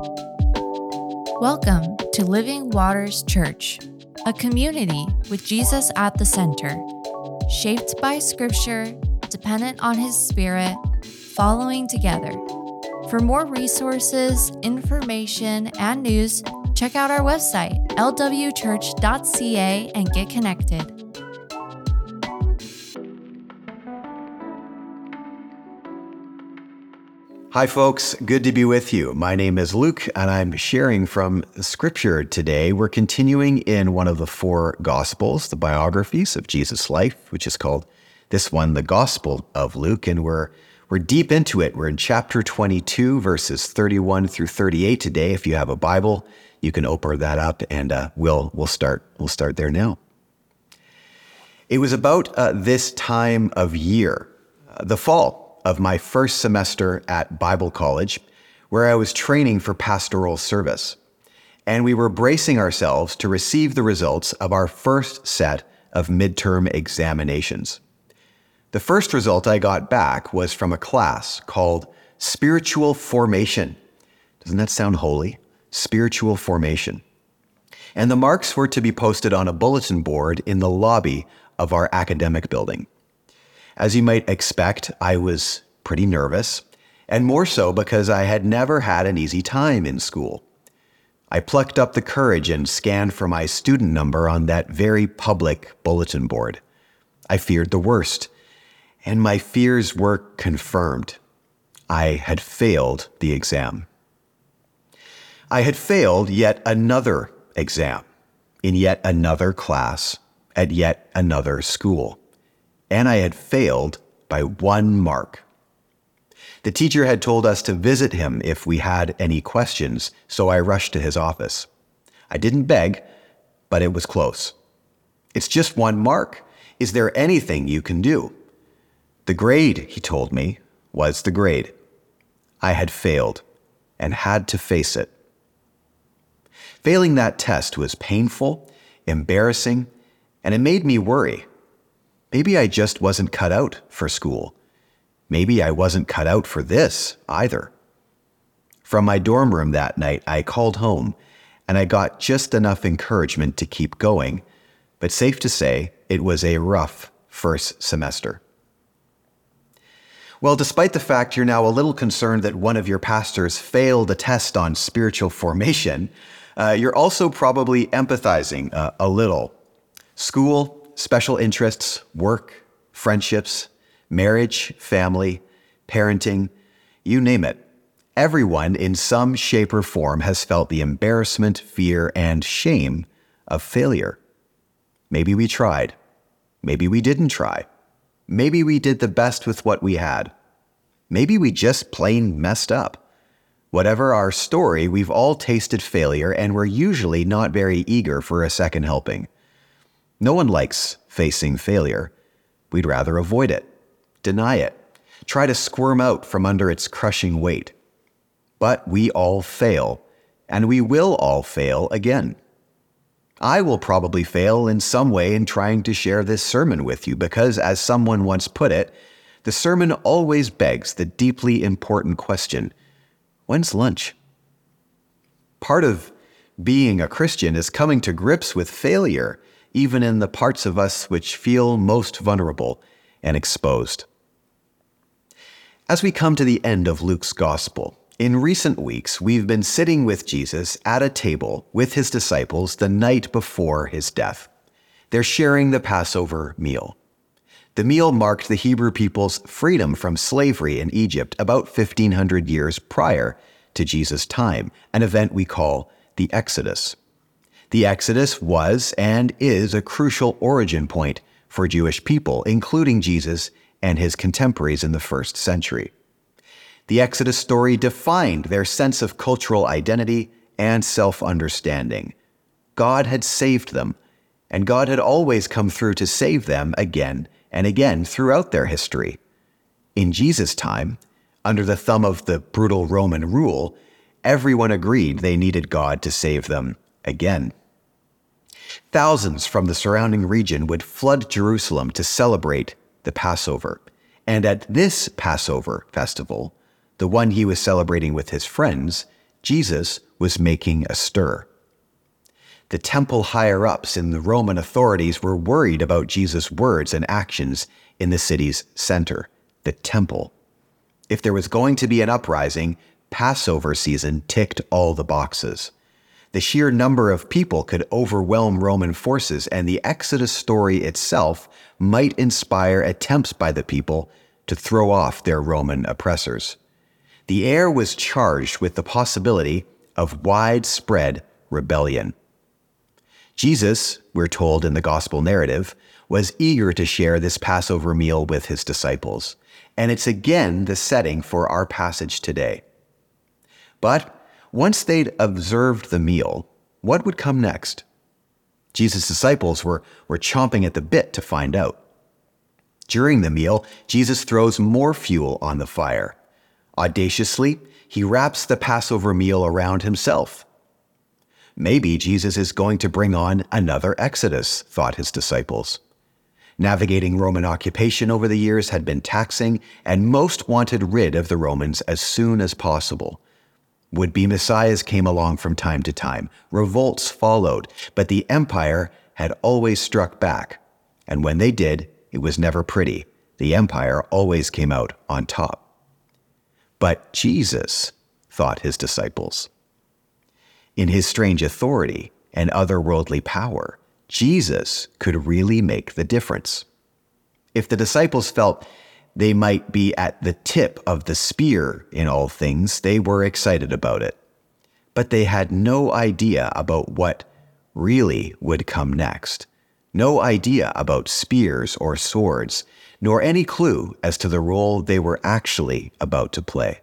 Welcome to Living Waters Church, a community with Jesus at the center, shaped by Scripture, dependent on His Spirit, following together. For more resources, information, and news, check out our website, lwchurch.ca, and get connected. Hi folks, good to be with you. My name is Luke and I'm sharing from Scripture today. We're continuing in one of the four Gospels, the biographies of Jesus' life, which is called this one, the Gospel of Luke, and we're deep into it. We're in chapter 22, verses 31 through 38 today. If you have a Bible, you can open that up and we'll start there now. It was about this time of year, the fall of my first semester at Bible college, where I was training for pastoral service. And we were bracing ourselves to receive the results of our first set of midterm examinations. The first result I got back was from a class called Spiritual Formation. Doesn't that sound holy? Spiritual Formation. And the marks were to be posted on a bulletin board in the lobby of our academic building. As you might expect, I was pretty nervous, and more so because I had never had an easy time in school. I plucked up the courage and scanned for my student number on that very public bulletin board. I feared the worst, and my fears were confirmed. I had failed the exam. I had failed yet another exam, in yet another class, at yet another school. And I had failed by 1 mark. The teacher had told us to visit him if we had any questions, so I rushed to his office. I didn't beg, but it was close. It's just 1 mark. Is there anything you can do? The grade, he told me, was the grade. I had failed and had to face it. Failing that test was painful, embarrassing, and it made me worry. Maybe I just wasn't cut out for school. Maybe I wasn't cut out for this either. From my dorm room that night, I called home, and I got just enough encouragement to keep going, but safe to say, it was a rough first semester. Well, despite the fact you're now a little concerned that one of your pastors failed a test on spiritual formation, you're also probably empathizing a little. School, special interests, work, friendships, marriage, family, parenting, you name it. Everyone in some shape or form has felt the embarrassment, fear, and shame of failure. Maybe we tried. Maybe we didn't try. Maybe we did the best with what we had. Maybe we just plain messed up. Whatever our story, we've all tasted failure and we're usually not very eager for a second helping. No one likes facing failure. We'd rather avoid it, deny it, try to squirm out from under its crushing weight. But we all fail, and we will all fail again. I will probably fail in some way in trying to share this sermon with you because, as someone once put it, the sermon always begs the deeply important question, when's lunch? Part of being a Christian is coming to grips with failure, even in the parts of us which feel most vulnerable and exposed. As we come to the end of Luke's Gospel, in recent weeks we've been sitting with Jesus at a table with his disciples the night before his death. They're sharing the Passover meal. The meal marked the Hebrew people's freedom from slavery in Egypt about 1,500 years prior to Jesus' time, an event we call the Exodus. The Exodus was and is a crucial origin point for Jewish people, including Jesus and his contemporaries in the first century. The Exodus story defined their sense of cultural identity and self-understanding. God had saved them, and God had always come through to save them again and again throughout their history. In Jesus' time, under the thumb of the brutal Roman rule, everyone agreed they needed God to save them again. Thousands from the surrounding region would flood Jerusalem to celebrate the Passover. And at this Passover festival, the one he was celebrating with his friends, Jesus was making a stir. The temple higher-ups and the Roman authorities were worried about Jesus' words and actions in the city's center, the temple. If there was going to be an uprising, Passover season ticked all the boxes. The sheer number of people could overwhelm Roman forces, and the Exodus story itself might inspire attempts by the people to throw off their Roman oppressors. The air was charged with the possibility of widespread rebellion. Jesus, we're told in the gospel narrative, was eager to share this Passover meal with his disciples, and it's again the setting for our passage today. But once they'd observed the meal, what would come next? Jesus' disciples were chomping at the bit to find out. During the meal, Jesus throws more fuel on the fire. Audaciously, he wraps the Passover meal around himself. Maybe Jesus is going to bring on another Exodus, thought his disciples. Navigating Roman occupation over the years had been taxing, and most wanted rid of the Romans as soon as possible. Would-be messiahs came along from time to time. Revolts followed, but the empire had always struck back. And when they did, it was never pretty. The empire always came out on top. But Jesus, thought his disciples. In his strange authority and otherworldly power, Jesus could really make the difference. If the disciples felt they might be at the tip of the spear in all things, they were excited about it. But they had no idea about what really would come next. No idea about spears or swords, nor any clue as to the role they were actually about to play.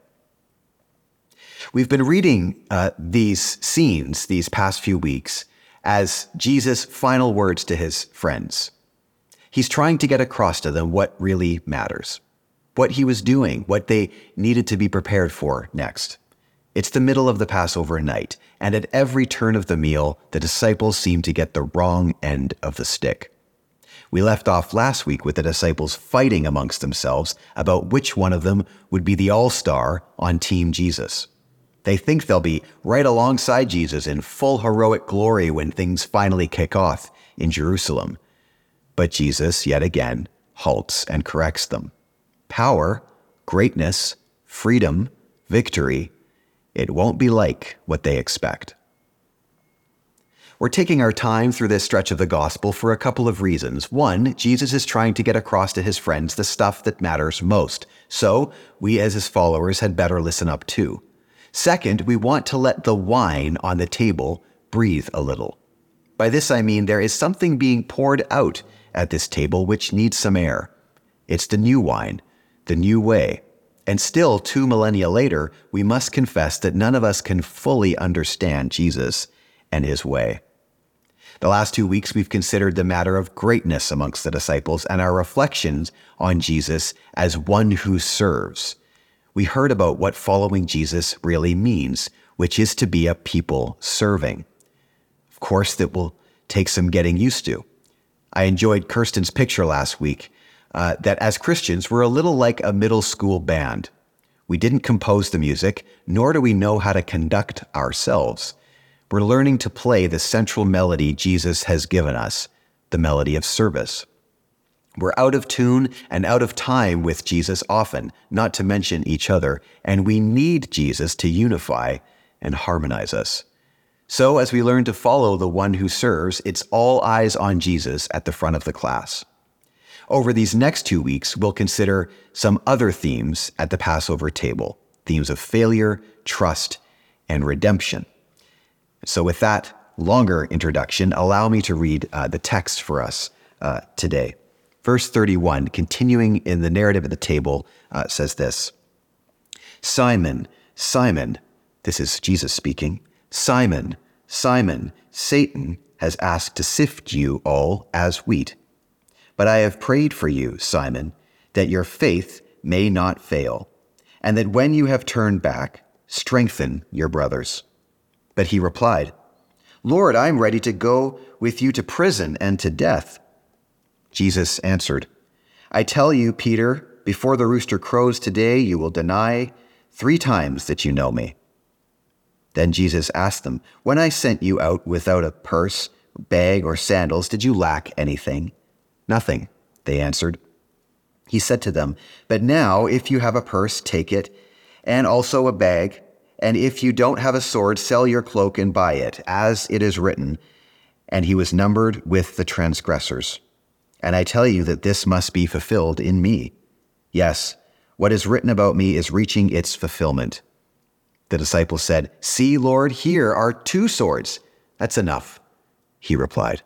We've been reading these scenes these past few weeks as Jesus' final words to his friends. He's trying to get across to them what really matters, what he was doing, what they needed to be prepared for next. It's the middle of the Passover night, and at every turn of the meal, the disciples seem to get the wrong end of the stick. We left off last week with the disciples fighting amongst themselves about which one of them would be the all-star on Team Jesus. They think they'll be right alongside Jesus in full heroic glory when things finally kick off in Jerusalem. But Jesus, yet again, halts and corrects them. Power, greatness, freedom, victory, it won't be like what they expect. We're taking our time through this stretch of the gospel for a couple of reasons. One, Jesus is trying to get across to his friends the stuff that matters most. So we as his followers had better listen up too. Second, we want to let the wine on the table breathe a little. By this I mean there is something being poured out at this table which needs some air. It's the new wine, the new way. And still, 2 millennia later, we must confess that none of us can fully understand Jesus and his way. The last 2 weeks, we've considered the matter of greatness amongst the disciples and our reflections on Jesus as one who serves. We heard about what following Jesus really means, which is to be a people serving. Of course, that will take some getting used to. I enjoyed Kirsten's picture last week that as Christians, we're a little like a middle school band. We didn't compose the music, nor do we know how to conduct ourselves. We're learning to play the central melody Jesus has given us, the melody of service. We're out of tune and out of time with Jesus often, not to mention each other, and we need Jesus to unify and harmonize us. So as we learn to follow the one who serves, it's all eyes on Jesus at the front of the class. Over these next 2 weeks, we'll consider some other themes at the Passover table, themes of failure, trust, and redemption. So with that longer introduction, allow me to read the text for us today. Verse 31, continuing in the narrative at the table, says this: Simon, Simon, this is Jesus speaking, Simon, Simon, Satan has asked to sift you all as wheat. But I have prayed for you, Simon, that your faith may not fail, and that when you have turned back, strengthen your brothers. But he replied, Lord, I am ready to go with you to prison and to death. Jesus answered, I tell you, Peter, before the rooster crows today, you will deny 3 times that you know me. Then Jesus asked them, "When I sent you out without a purse, bag, or sandals, did you lack anything?" "Nothing," they answered. He said to them, "But now, if you have a purse, take it, and also a bag. And if you don't have a sword, sell your cloak and buy it, as it is written, 'And he was numbered with the transgressors.' And I tell you that this must be fulfilled in me. Yes, what is written about me is reaching its fulfillment." The disciples said, "See, Lord, here are 2 swords." "That's enough," he replied.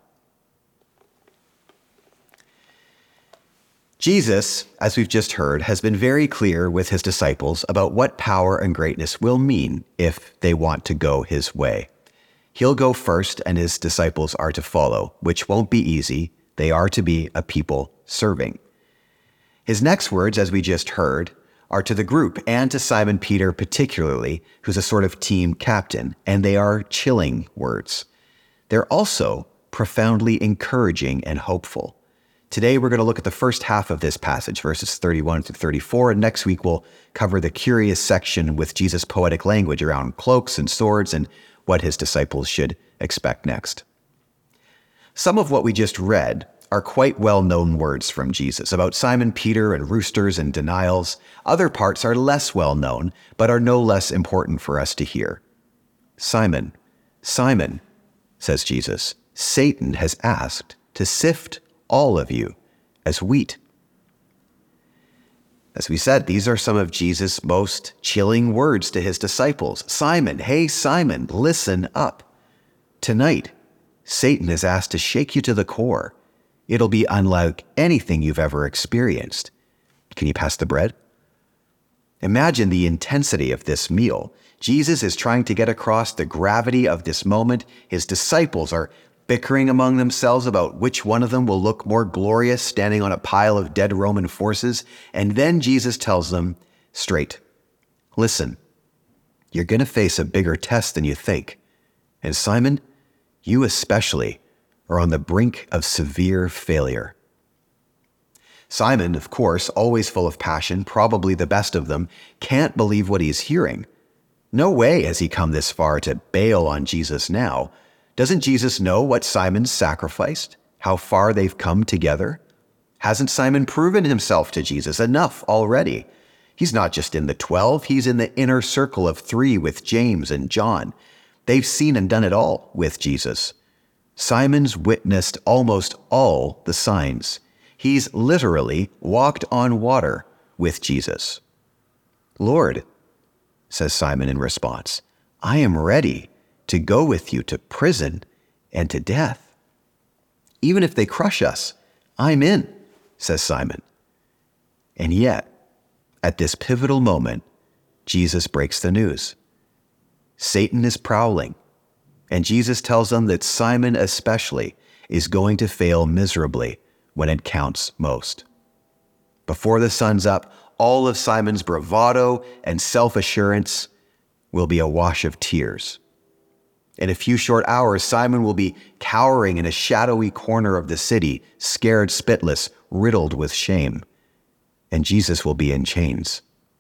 Jesus, as we've just heard, has been very clear with his disciples about what power and greatness will mean if they want to go his way. He'll go first, and his disciples are to follow, which won't be easy. They are to be a people serving. His next words, as we just heard, are to the group and to Simon Peter particularly, who's a sort of team captain, and they are chilling words. They're also profoundly encouraging and hopeful. Today, we're going to look at the first half of this passage, verses 31 through 34, and next week we'll cover the curious section with Jesus' poetic language around cloaks and swords and what his disciples should expect next. Some of what we just read are quite well-known words from Jesus about Simon Peter and roosters and denials. Other parts are less well-known, but are no less important for us to hear. "Simon, Simon," says Jesus, "Satan has asked to sift all of you as wheat." As we said, these are some of Jesus' most chilling words to his disciples. "Simon, hey Simon, listen up. Tonight, Satan is asked to shake you to the core. It'll be unlike anything you've ever experienced. Can you pass the bread?" Imagine the intensity of this meal. Jesus is trying to get across the gravity of this moment. His disciples are bickering among themselves about which one of them will look more glorious standing on a pile of dead Roman forces. And then Jesus tells them straight, "Listen, you're going to face a bigger test than you think. And Simon, you especially are on the brink of severe failure." Simon, of course, always full of passion, probably the best of them, can't believe what he's hearing. No way has he come this far to bail on Jesus now. Doesn't Jesus know what Simon's sacrificed? How far they've come together? Hasn't Simon proven himself to Jesus enough already? He's not just in the 12, he's in the inner circle of 3 with James and John. They've seen and done it all with Jesus. Simon's witnessed almost all the signs. He's literally walked on water with Jesus. "Lord," says Simon in response, "I am ready to go with you to prison and to death." "Even if they crush us, I'm in," says Simon. And yet, at this pivotal moment, Jesus breaks the news. Satan is prowling, and Jesus tells them that Simon especially is going to fail miserably when it counts most. Before the sun's up, all of Simon's bravado and self-assurance will be a wash of tears. In a few short hours, Simon will be cowering in a shadowy corner of the city, scared spitless, riddled with shame. And Jesus will be in chains.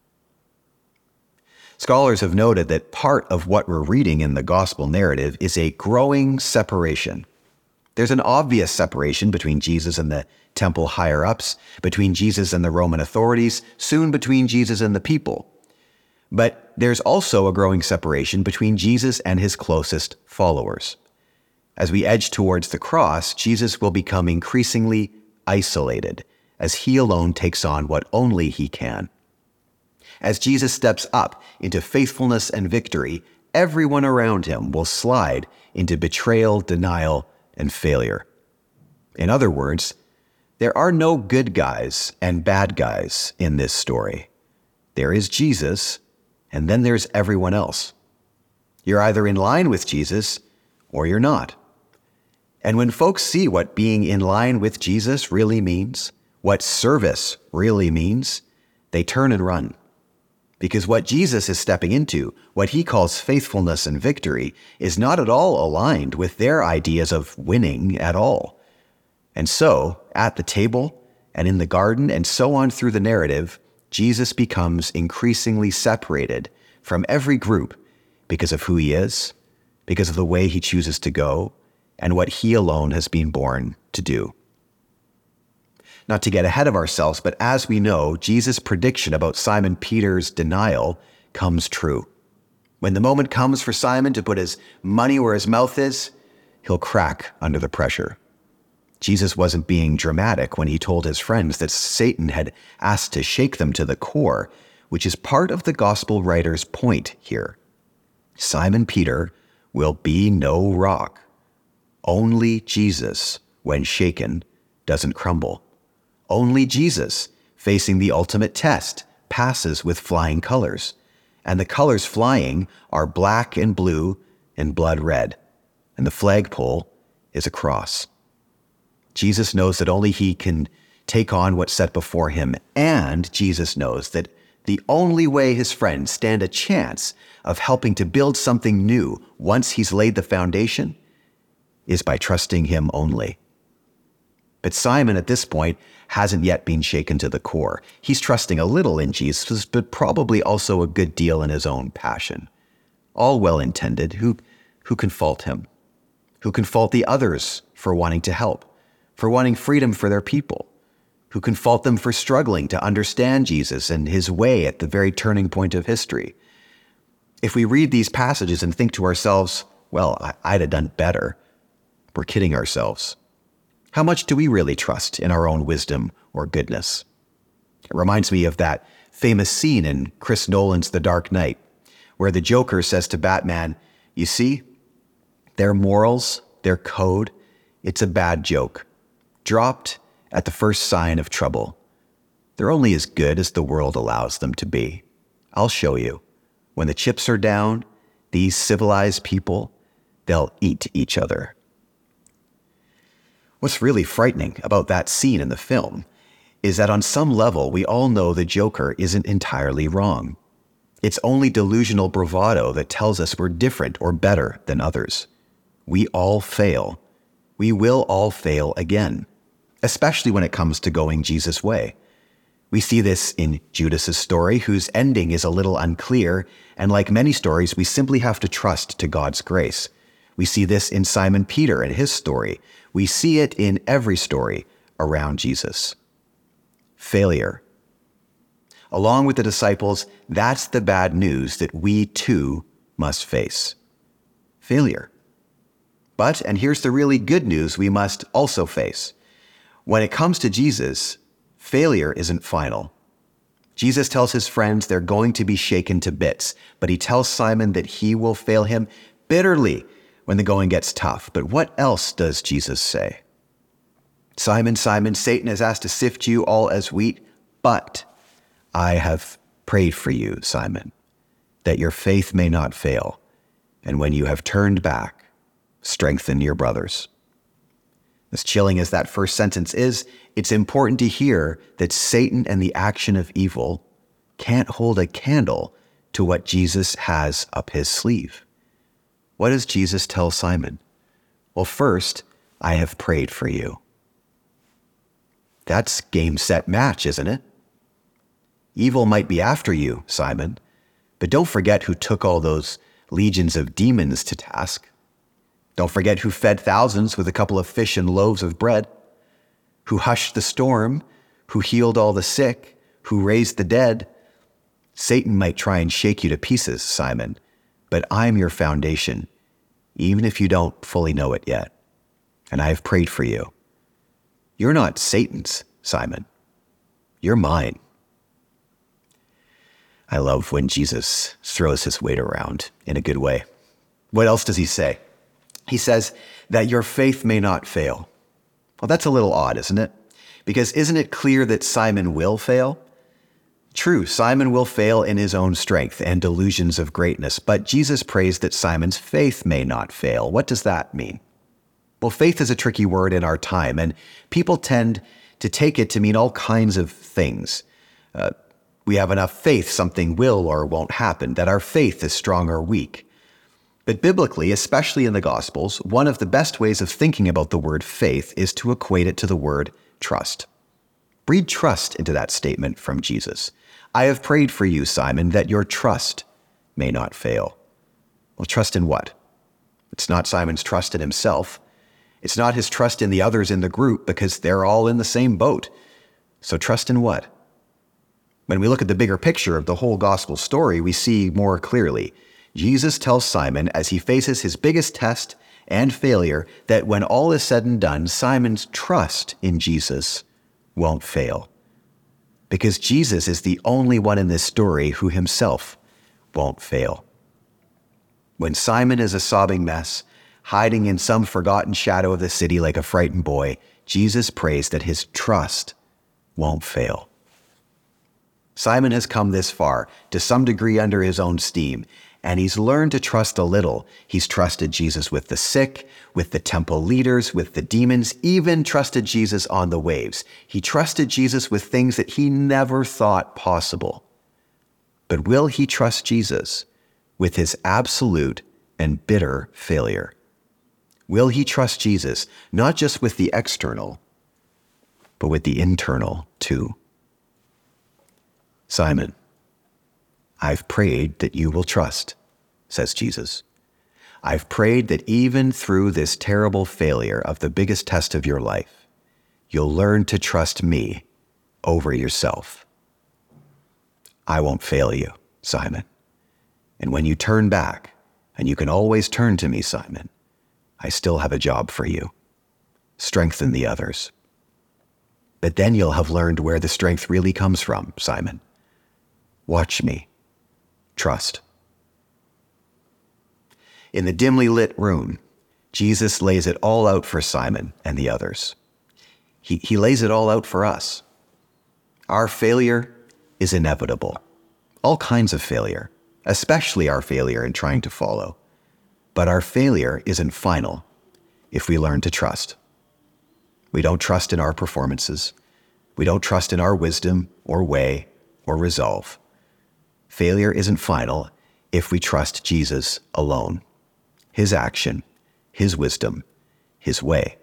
Scholars have noted that part of what we're reading in the gospel narrative is a growing separation. There's an obvious separation between Jesus and the temple higher-ups, between Jesus and the Roman authorities, soon between Jesus and the people. But there's also a growing separation between Jesus and his closest followers. As we edge towards the cross, Jesus will become increasingly isolated, as he alone takes on what only he can. As Jesus steps up into faithfulness and victory, everyone around him will slide into betrayal, denial, and failure. In other words, there are no good guys and bad guys in this story. There is Jesus, and then there's everyone else. You're either in line with Jesus or you're not. And when folks see what being in line with Jesus really means, what service really means, they turn and run. Because what Jesus is stepping into, what he calls faithfulness and victory, is not at all aligned with their ideas of winning at all. And so, at the table and in the garden and so on through the narrative, Jesus becomes increasingly separated from every group because of who he is, because of the way he chooses to go, and what he alone has been born to do. Not to get ahead of ourselves, but as we know, Jesus' prediction about Simon Peter's denial comes true. When the moment comes for Simon to put his money where his mouth is, he'll crack under the pressure. Jesus wasn't being dramatic when he told his friends that Satan had asked to shake them to the core, which is part of the gospel writer's point here. Simon Peter will be no rock. Only Jesus, when shaken, doesn't crumble. Only Jesus, facing the ultimate test, passes with flying colors. And the colors flying are black and blue and blood red. And the flagpole is a cross. Jesus knows that only he can take on what's set before him. And Jesus knows that the only way his friends stand a chance of helping to build something new once he's laid the foundation is by trusting him only. But Simon, at this point, hasn't yet been shaken to the core. He's trusting a little in Jesus, but probably also a good deal in his own passion. All well-intended. Who can fault him? Who can fault the others for wanting to help, for wanting freedom for their people? Who can fault them for struggling to understand Jesus and his way at the very turning point of history? If we read these passages and think to ourselves, well, I'd have done better, we're kidding ourselves. How much do we really trust in our own wisdom or goodness? It reminds me of that famous scene in Chris Nolan's The Dark Knight, where the Joker says to Batman, you see, their morals, their code, it's a bad joke, dropped at the first sign of trouble. They're only as good as the world allows them to be. I'll show you. When the chips are down, these civilized people, they'll eat each other. What's really frightening about that scene in the film is that on some level, we all know the Joker isn't entirely wrong. It's only delusional bravado that tells us we're different or better than others. We all fail. We will all fail again, especially when it comes to going Jesus' way. We see this in Judas's story, whose ending is a little unclear, and like many stories, we simply have to trust to God's grace. We see this in Simon Peter and his story. We see it in every story around Jesus. Failure. Along with the disciples, that's the bad news that we too must face. Failure. But, and here's the really good news we must also face. When it comes to Jesus, failure isn't final. Jesus tells his friends they're going to be shaken to bits, but he tells Simon that he will fail him bitterly when the going gets tough. But what else does Jesus say? Simon, Simon, Satan has asked to sift you all as wheat, but I have prayed for you, Simon, that your faith may not fail. And when you have turned back, strengthen your brothers. As chilling as that first sentence is, it's important to hear that Satan and the action of evil can't hold a candle to what Jesus has up his sleeve. What does Jesus tell Simon? Well, first, I have prayed for you. That's game, set, match, isn't it? Evil might be after you, Simon, but don't forget who took all those legions of demons to task. Don't forget who fed thousands with a couple of fish and loaves of bread, who hushed the storm, who healed all the sick, who raised the dead. Satan might try and shake you to pieces, Simon, but I'm your foundation, even if you don't fully know it yet. And I have prayed for you. You're not Satan's, Simon. You're mine. I love when Jesus throws his weight around in a good way. What else does he say? He says that your faith may not fail. Well, that's a little odd, isn't it? Because isn't it clear that Simon will fail? True, Simon will fail in his own strength and delusions of greatness, but Jesus prays that Simon's faith may not fail. What does that mean? Well, faith is a tricky word in our time, and people tend to take it to mean all kinds of things. We have enough faith something will or won't happen, that our faith is strong or weak. But biblically, especially in the Gospels, one of the best ways of thinking about the word faith is to equate it to the word trust. Breathe trust into that statement from Jesus. I have prayed for you, Simon, that your trust may not fail. Well, trust in what? It's not Simon's trust in himself. It's not his trust in the others in the group because they're all in the same boat. So trust in what? When we look at the bigger picture of the whole gospel story, we see more clearly. Jesus tells Simon as he faces his biggest test and failure that when all is said and done, Simon's trust in Jesus won't fail. Because Jesus is the only one in this story who himself won't fail. When Simon is a sobbing mess, hiding in some forgotten shadow of the city like a frightened boy, Jesus prays that his trust won't fail. Simon has come this far, to some degree under his own steam, and he's learned to trust a little. He's trusted Jesus with the sick, with the temple leaders, with the demons, even trusted Jesus on the waves. He trusted Jesus with things that he never thought possible. But will he trust Jesus with his absolute and bitter failure? Will he trust Jesus not just with the external, but with the internal too? Simon, I've prayed that you will trust, says Jesus. I've prayed that even through this terrible failure of the biggest test of your life, you'll learn to trust me over yourself. I won't fail you, Simon. And when you turn back, and you can always turn to me, Simon, I still have a job for you. Strengthen the others. But then you'll have learned where the strength really comes from, Simon. Watch me. Trust. In the dimly lit room, Jesus lays it all out for Simon and the others. He lays it all out for us. Our failure is inevitable. All kinds of failure, especially our failure in trying to follow. But our failure isn't final if we learn to trust. We don't trust in our performances. We don't trust in our wisdom or way or resolve. Failure isn't final if we trust Jesus alone, his action, his wisdom, his way.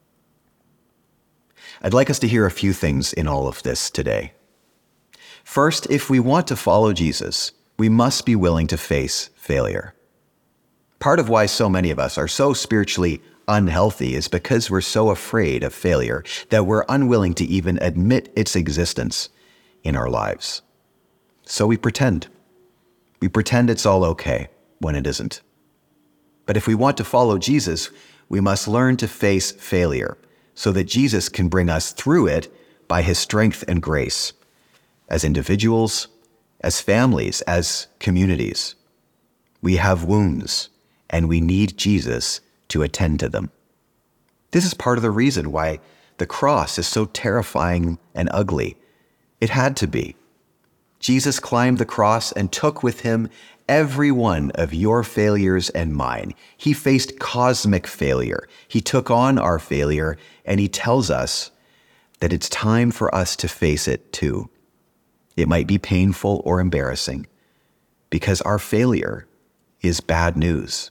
I'd like us to hear a few things in all of this today. First, if we want to follow Jesus, we must be willing to face failure. Part of why so many of us are so spiritually unhealthy is because we're so afraid of failure that we're unwilling to even admit its existence in our lives. So we pretend. We pretend it's all okay when it isn't. But if we want to follow Jesus, we must learn to face failure so that Jesus can bring us through it by his strength and grace, as individuals, as families, as communities. We have wounds, and we need Jesus to attend to them. This is part of the reason why the cross is so terrifying and ugly. It had to be. Jesus climbed the cross and took with him every one of your failures and mine. He faced cosmic failure. He took on our failure, and he tells us that it's time for us to face it too. It might be painful or embarrassing because our failure is bad news.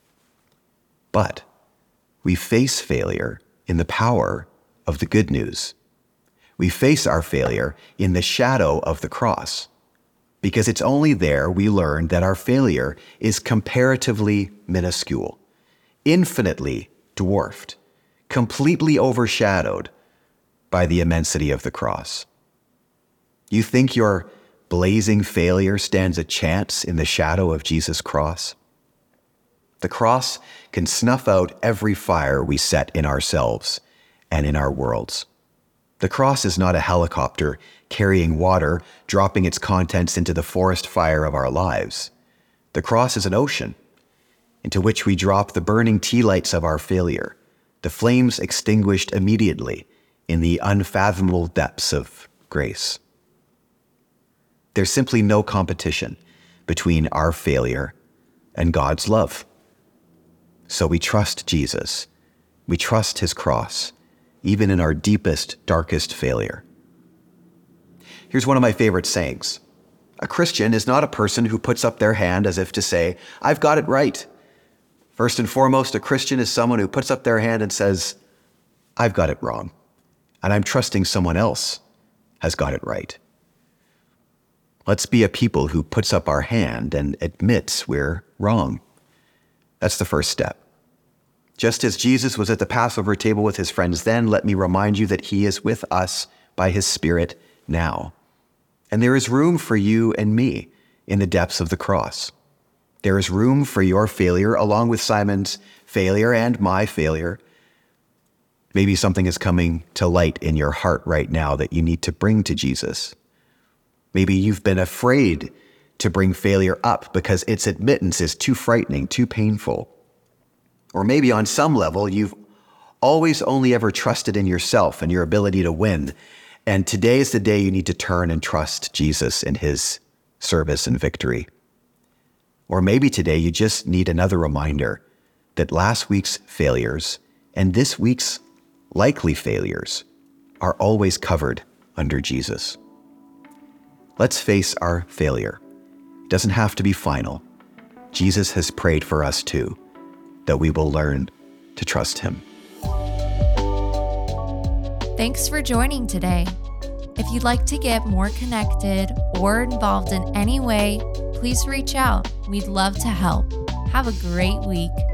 But we face failure in the power of the good news. We face our failure in the shadow of the cross, because it's only there we learn that our failure is comparatively minuscule, infinitely dwarfed, completely overshadowed by the immensity of the cross. You think your blazing failure stands a chance in the shadow of Jesus' cross? The cross can snuff out every fire we set in ourselves and in our worlds. The cross is not a helicopter carrying water, dropping its contents into the forest fire of our lives. The cross is an ocean into which we drop the burning tea lights of our failure, the flames extinguished immediately in the unfathomable depths of grace. There's simply no competition between our failure and God's love. So we trust Jesus. We trust his cross, even in our deepest, darkest failure. Here's one of my favorite sayings. A Christian is not a person who puts up their hand as if to say, I've got it right. First and foremost, a Christian is someone who puts up their hand and says, I've got it wrong, and I'm trusting someone else has got it right. Let's be a people who puts up our hand and admits we're wrong. That's the first step. Just as Jesus was at the Passover table with his friends then, let me remind you that he is with us by his Spirit now. And there is room for you and me in the depths of the cross. There is room for your failure along with Simon's failure and my failure. Maybe something is coming to light in your heart right now that you need to bring to Jesus. Maybe you've been afraid to bring failure up because its admittance is too frightening, too painful. Or maybe on some level, you've always only ever trusted in yourself and your ability to win. And today is the day you need to turn and trust Jesus in his service and victory. Or maybe today you just need another reminder that last week's failures and this week's likely failures are always covered under Jesus. Let's face our failure. It doesn't have to be final. Jesus has prayed for us too, that we will learn to trust him. Thanks for joining today. If you'd like to get more connected or involved in any way, please reach out. We'd love to help. Have a great week.